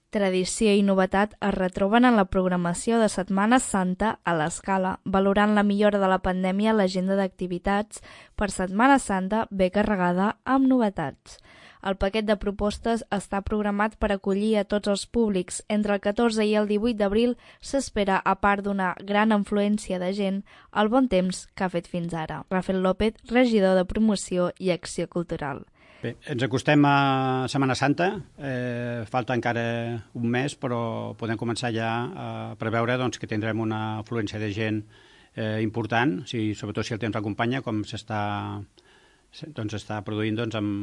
Tradició i novetat es retroben en la programació de Setmana Santa a l'Escala, valorant la millora de la pandèmia a l'agenda d'activitats per Setmana Santa ve carregada amb novetats. El paquet de propostes està programat per acollir a tots els públics. Entre el 14 i el 18 d'abril s'espera, a part d'una gran afluència de gent, el bon temps que ha fet fins ara. Rafael López, regidor de Promoció i Acció Cultural. Bé, ens acostem a Setmana Santa, falta encara un mes, però podem començar ja a preveure que tindrem una afluència de gent important, sobretot si el temps l'acompanya, com s'està produint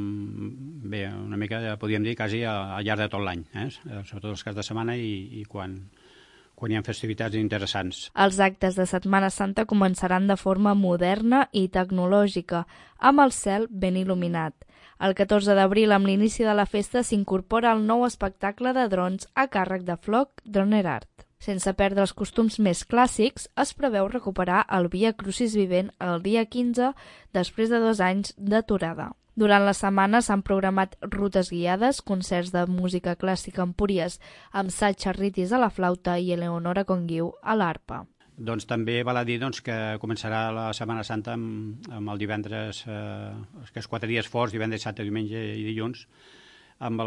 una mica, podríem dir, quasi al llarg de tot l'any, sobretot els caps de setmana i quan hi ha festivitats interessants. Els actes de Setmana Santa començaran de forma moderna i tecnològica, amb el cel ben il·luminat. El 14 d'abril, amb l'inici de la festa, s'incorpora el nou espectacle de drons a càrrec de Flock Droner Art. Sense perdre els costums més clàssics, es preveu recuperar el Via Crucis vivent el dia 15, després de 2 anys d'aturada. Durant la setmana s'han programat rutes guiades, concerts de música clàssica en Empúries, amb Sacha Ritis a la flauta i Eleonora Conguiu a l'arpa. Doncs també val a dir que començarà la Setmana Santa amb el divendres, aquests 4 dies forts, divendres, dissabte, diumenge i dilluns, amb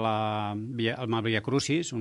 el Via Crucis,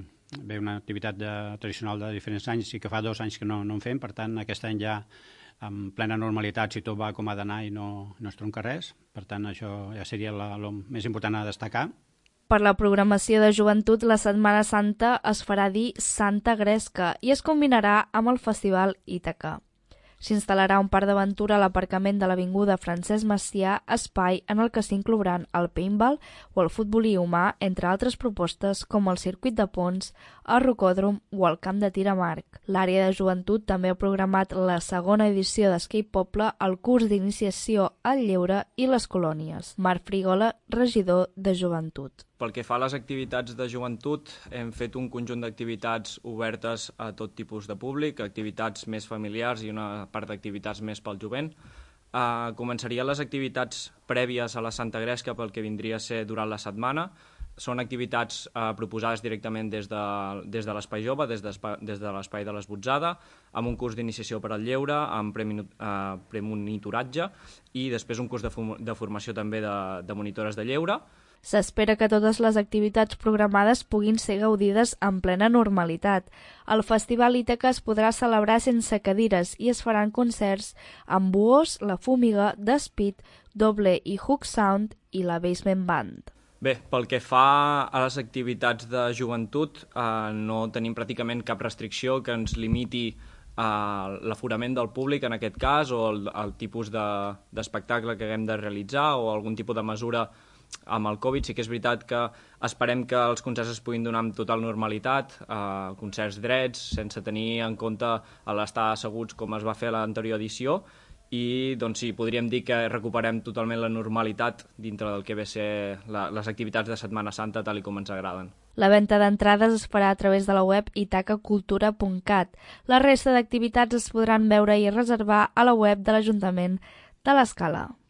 una activitat tradicional de diferents anys, i que fa 2 anys que no en fem, per tant, aquest any ja en plena normalitat, si tot va com ha d'anar i no es tronca res. Per tant, això ja seria el més important a destacar. Per la programació de joventut, la Setmana Santa es farà dir Santa Gresca i es combinarà amb el Festival Ítaca. S'instal·larà un parc d'aventura a l'aparcament de l'Avinguda Francesc Macià, espai en el que s'inclouran el paintball o el futbolí humà, entre altres propostes com el circuit de ponts, el rocòdrom o el camp de tir amb arc. L'àrea de joventut també ha programat la segona edició d'Escape Poble, el curs d'iniciació al lleure i les colònies. Marc Frigola, regidor de Joventut. Pel que fa a les activitats de joventut, hem fet un conjunt d'activitats obertes a tot tipus de públic, activitats més familiars i una part d'activitats més pel jovent. Començarien les activitats prèvies a la Santa Gresca pel que vindria a ser durant la setmana. Són activitats proposades directament des de l'Espai Jove, des de l'Espai de l'Esbotzada, amb un curs d'iniciació per al lleure, amb premonitoratge i després un curs de formació també de monitores de lleure. S'espera que totes les activitats programades puguin ser gaudides en plena normalitat. El Festival Ítaca es podrà celebrar sense cadires i es faran concerts amb Buos, La Fúmiga, The Speed, Doble i Hook Sound i la Basement Band. Bé, pel que fa a les activitats de joventut, no tenim pràcticament cap restricció que ens limiti l'aforament del públic en aquest cas o el tipus d'espectacle que haguem de realitzar o algun tipus de mesura amb el Covid. Sí que és veritat que esperem que els concerts es puguin donar amb total normalitat, concerts drets, sense tenir en compte l'estar asseguts com es va fer a l'anterior edició, i doncs sí, podríem dir que recuperem totalment la normalitat dintre del que ve a ser les activitats de Setmana Santa tal i com ens agraden. La venda d'entrades es farà a través de la web itacacultura.cat. La resta d'activitats es podran veure i reservar a la web de l'Ajuntament de l'Escala.